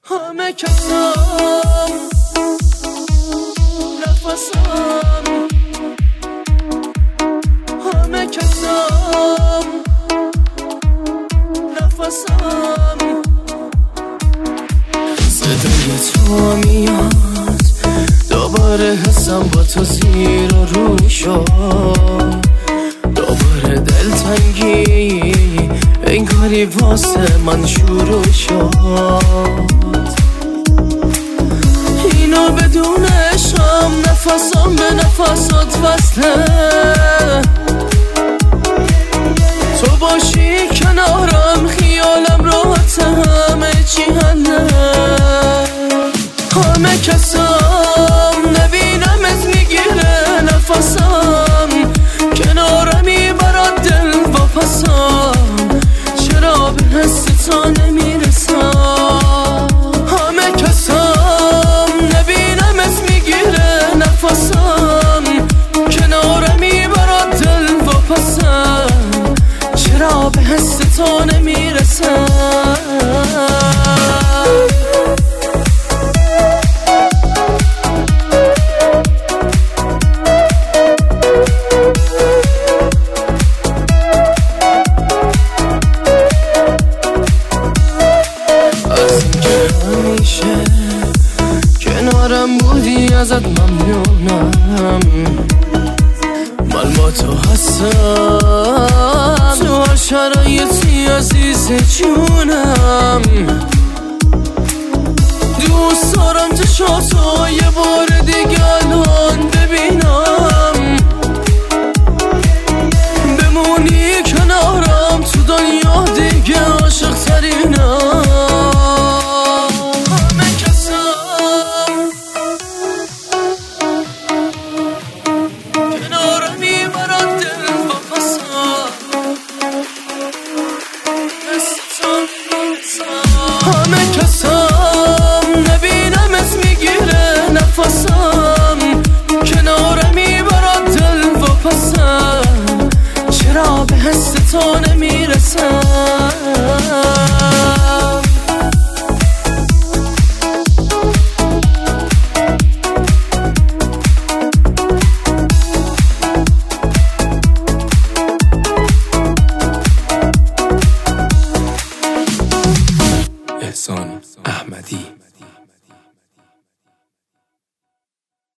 همه کسم نفسم، همه کسم نفسم. صدای تو میاد دوباره، حسم با تو زیر و روی شد، دوباره دلتنگی انگاری واسه من شروع شد. اینو بدون عشقم، نفسم به نفسات وصله، تو باشی کنارم خیالم راحت، همه چی حله. همه کسم نبینمت میگیره نفسم، کنارمی برات دل واپسم، چرا به حس تو نمیرسم. همه کسم نبینمت میگیره نفسم، کنارمی برات دل واپسم، چرا به حس تو نمیرسم. کنارم بودی ازت ممنونم، من با تو هستم تو هر شرایطی عزیز جونم. دوست دارم چشاتو یه بار دیگه الان ببینم، بمونی کنارم تو دنیا دیگه عاشق ترینم. همه کسم نبینمت میگیره نفسم، کنارمی برات دل واپسم، چرا به حس تو نمیرسم.